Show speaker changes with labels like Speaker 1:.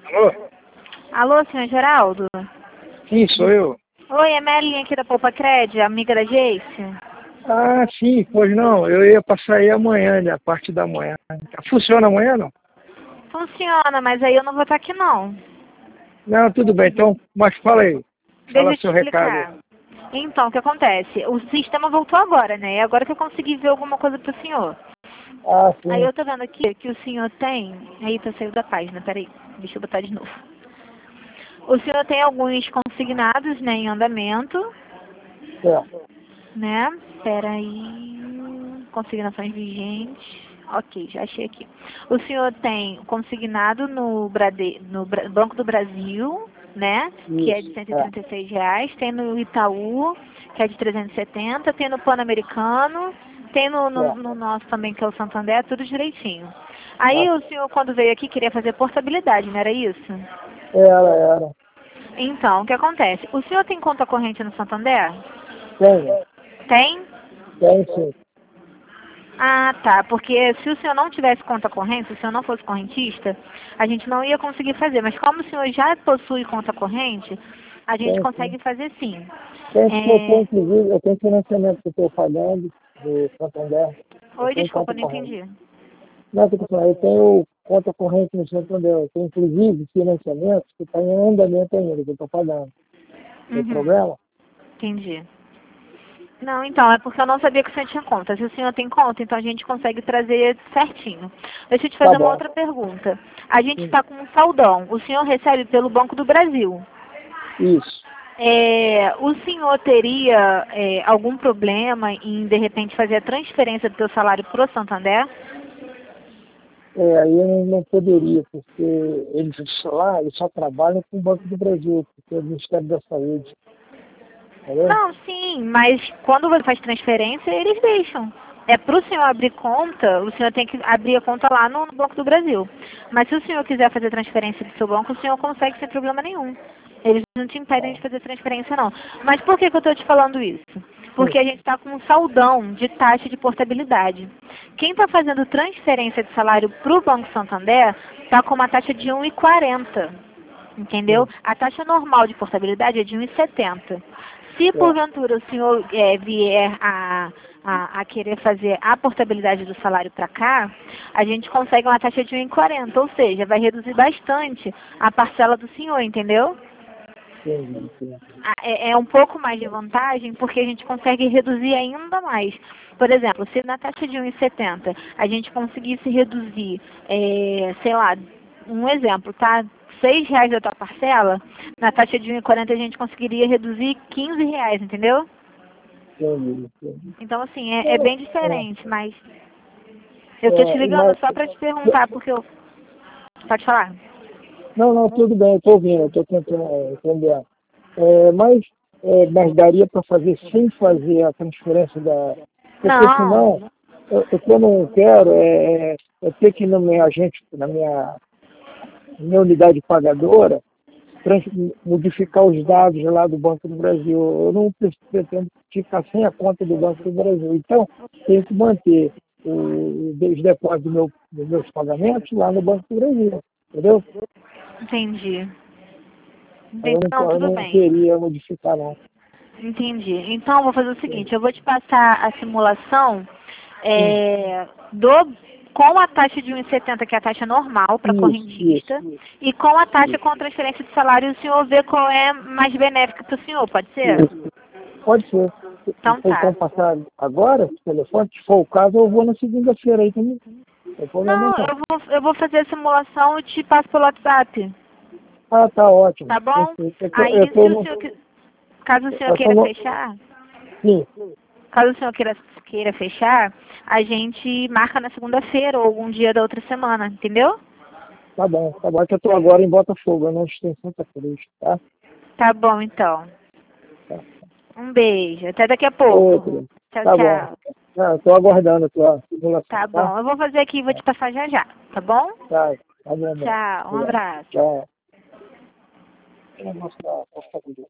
Speaker 1: Alô?
Speaker 2: Alô, senhor Geraldo?
Speaker 1: Sim, sou eu.
Speaker 2: Oi, é Melinha aqui da Poupa Cred, amiga da Geice.
Speaker 1: Ah, sim, pois não. Eu ia passar aí amanhã, né? A parte da manhã. Funciona amanhã, não?
Speaker 2: Funciona, mas aí eu não vou estar aqui não.
Speaker 1: Não, tudo bem. Então, mas fala aí.
Speaker 2: Deixa
Speaker 1: Fala
Speaker 2: eu te
Speaker 1: seu recado aí.
Speaker 2: explicar. Então, o que acontece? O sistema voltou agora, né? E agora que eu consegui ver alguma coisa pro senhor.
Speaker 1: Ah,
Speaker 2: Aí
Speaker 1: sim.
Speaker 2: eu tô vendo aqui que o senhor tem... Eita, saiu da página, peraí. Deixa eu botar de novo. O senhor tem alguns consignados, né, em andamento,
Speaker 1: Certo.
Speaker 2: né? Peraí. Consignações vigentes. Ok, já achei aqui. O senhor tem consignado no Banco do Brasil, né? Que é de
Speaker 1: Isso.
Speaker 2: cento e trinta e seis reais. Tem no Itaú, que é de 370. Tem no Pan-Americano. Tem
Speaker 1: Certo.
Speaker 2: no nosso também, que é o Santander, tudo direitinho. Aí
Speaker 1: Ah,
Speaker 2: o senhor, quando veio aqui, queria fazer portabilidade, não era isso?
Speaker 1: era.
Speaker 2: Então, o que acontece? O senhor tem conta corrente no Santander?
Speaker 1: Tenho.
Speaker 2: Tem?
Speaker 1: Tenho sim.
Speaker 2: Ah, tá. Porque se o senhor não tivesse conta corrente, se o senhor não fosse correntista, a gente não ia conseguir fazer. Mas como o senhor já possui conta corrente, a gente
Speaker 1: Tenho sim.
Speaker 2: consegue fazer sim.
Speaker 1: Tenho porque eu tenho,
Speaker 2: É...
Speaker 1: inclusive, eu tenho financiamento que eu estou pagando do Santander. Eu
Speaker 2: Oi,
Speaker 1: tenho
Speaker 2: desculpa,
Speaker 1: conta
Speaker 2: não
Speaker 1: corrente.
Speaker 2: entendi.
Speaker 1: Não, eu tô falando, eu tenho conta corrente no Santander. Eu tenho, inclusive, financiamento que está em andamento ainda, que eu estou pagando. Tem
Speaker 2: Uhum,
Speaker 1: problema?
Speaker 2: entendi. Não, então, é porque eu não sabia que o senhor tinha conta. Se o senhor tem conta, então a gente consegue trazer certinho. Deixa eu te
Speaker 1: Tá
Speaker 2: fazer uma
Speaker 1: bom.
Speaker 2: outra pergunta. A gente
Speaker 1: Sim.
Speaker 2: está com um saldão. O senhor recebe pelo Banco do Brasil.
Speaker 1: Isso.
Speaker 2: O senhor teria algum problema em, de repente, fazer a transferência do seu salário para o Santander?
Speaker 1: Aí eu não poderia, porque eles só trabalham com o Banco do Brasil, porque é o Ministério da Saúde. Entendeu?
Speaker 2: Não, sim, mas quando você faz transferência, eles deixam. É para o senhor abrir conta, o senhor tem que abrir a conta lá no Banco do Brasil. Mas se o senhor quiser fazer transferência do seu banco, o senhor consegue sem problema nenhum. Eles não te impedem de fazer transferência, não. Mas por que eu estou te falando isso?
Speaker 1: Sim.
Speaker 2: Porque a gente está com um saldão de taxa de portabilidade. Quem está fazendo transferência de salário para o Banco Santander está com uma taxa de 1,40. Entendeu?
Speaker 1: Sim.
Speaker 2: A taxa normal de portabilidade é de 1,70. Se
Speaker 1: Certo.
Speaker 2: porventura o senhor vier a querer fazer a portabilidade do salário para cá, a gente consegue uma taxa de 1,40, ou seja, vai reduzir bastante a parcela do senhor, entendeu?
Speaker 1: Entendi.
Speaker 2: É um pouco mais de vantagem porque a gente consegue reduzir ainda mais. Por exemplo, se na taxa de 1,70 a gente conseguisse reduzir, sei lá, um exemplo, tá? R$ 6 da tua parcela, na taxa de 1,40 a gente conseguiria reduzir R$ 15, entendeu?
Speaker 1: Entendi.
Speaker 2: Então, assim, é bem
Speaker 1: É,
Speaker 2: diferente, mas eu tô te ligando
Speaker 1: mas,
Speaker 2: só para te perguntar, porque eu... Pode falar?
Speaker 1: não, tudo bem, eu estou ouvindo, eu estou tentando entender. Mas daria para fazer sem fazer a transferência da. Porque
Speaker 2: Não.
Speaker 1: senão, o que eu não quero é ter que ir no meu agente, na minha unidade pagadora, trans- modificar os dados lá do Banco do Brasil. Eu não pretendo ficar sem a conta do Banco do Brasil. Então, tenho que manter os depósitos dos meus pagamentos lá no Banco do Brasil. Entendeu?
Speaker 2: Entendi.
Speaker 1: Aí
Speaker 2: Entendi. Não,
Speaker 1: eu
Speaker 2: tudo
Speaker 1: não
Speaker 2: bem.
Speaker 1: queria modificar, não.
Speaker 2: Entendi. Então, eu vou fazer o seguinte, eu vou te passar a simulação
Speaker 1: Sim.
Speaker 2: com a taxa de 1,70, que é a taxa normal para
Speaker 1: Isso.
Speaker 2: correntista, e com a taxa com a transferência de salário, e o senhor vê qual é mais benéfica para o senhor, pode ser?
Speaker 1: Isso. Pode ser.
Speaker 2: Então
Speaker 1: Então,
Speaker 2: tá.
Speaker 1: passar agora, o telefone, se for o caso, eu vou na segunda-feira aí também. Não tem problema
Speaker 2: Não,
Speaker 1: não.
Speaker 2: eu vou fazer a simulação e te passo pelo WhatsApp,
Speaker 1: Ah, tá ótimo.
Speaker 2: tá bom?
Speaker 1: Perfeito.
Speaker 2: Aí,
Speaker 1: Eu tô
Speaker 2: se o
Speaker 1: no.
Speaker 2: senhor, caso o senhor
Speaker 1: Eu tô
Speaker 2: queira
Speaker 1: no.
Speaker 2: fechar,
Speaker 1: Sim,
Speaker 2: caso o senhor queira fechar, a gente marca na segunda-feira ou algum dia da outra semana, entendeu?
Speaker 1: tá bom. Tá bom. É que eu tô agora em Botafogo, eu não estou em Santa Cruz, tá?
Speaker 2: Tá bom, então.
Speaker 1: Tá.
Speaker 2: Um beijo. Até daqui a pouco.
Speaker 1: Outro.
Speaker 2: Tchau,
Speaker 1: Tá bom.
Speaker 2: tchau.
Speaker 1: Eu tô aguardando a tua simulação,
Speaker 2: Tá
Speaker 1: tá?
Speaker 2: bom. Eu vou fazer aqui e vou te passar já já. Tá bom?
Speaker 1: Tá, tá bom, amor.
Speaker 2: Tchau. Um
Speaker 1: Obrigado.
Speaker 2: abraço.
Speaker 1: Tchau. Eu vou mostrar a